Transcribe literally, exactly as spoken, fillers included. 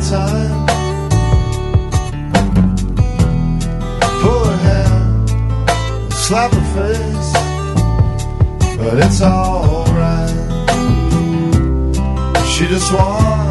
time. Pull her hair, slap her face, but it's alright. She just wants